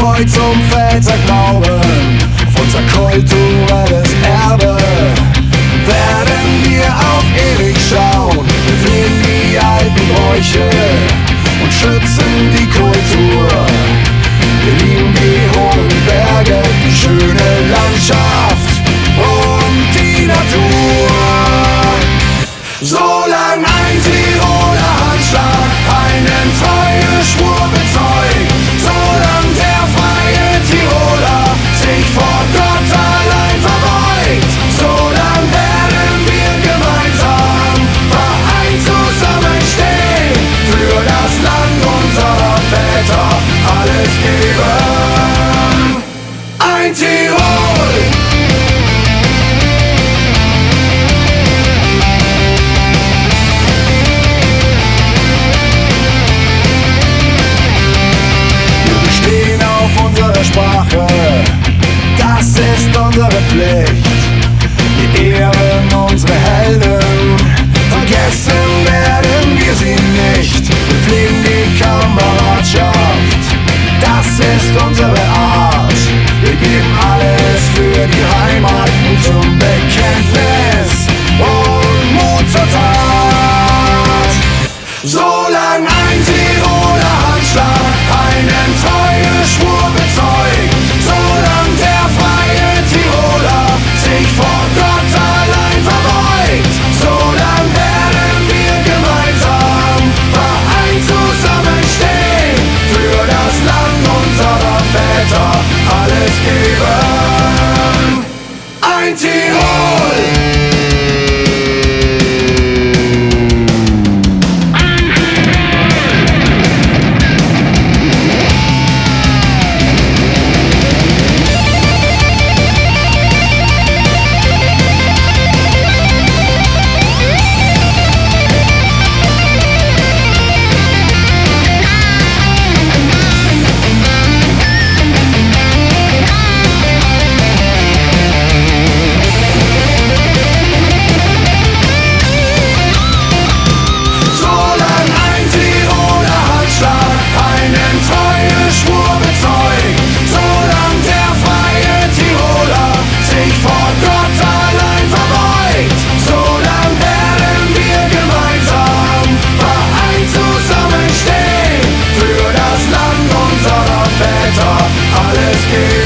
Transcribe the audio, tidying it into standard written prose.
treu zum Väterglauben, auf unser kulturelles Erbe, werden wir auf ewig schauen. Wir pflegen die alten Bräuche und schützen die Kultur. Wir lieben die hohen Berge, die schöne Landschaft und die Natur. Solang ein Tiroler Handschlag einen treuen Schwur bezeugt, solang der freie Tiroler sich vor Gott allein verbeugt, solang werden wir gemeinsam vereint zusammenstehen, für das Land unserer Väter alles geben. Ein Tirol! Sprache, das ist unsere Pflicht. Wir ehren unsere Helden, vergessen werden wir sie nicht. Wir pflegen die Kameradschaft, das ist unsere Art. Wir geben alles für die Heimat, Mut zum Bekenntnis und Mut zur Tat. Solang ein Tiroler Handschlag einen treuen Schwur bezeugt, solang der freie Tiroler sich vor Gott allein verbeugt, solang werden wir gemeinsam vereint zusammenstehen, für das Land unserer Väter alles geben. Ein Tirol! Alles geht.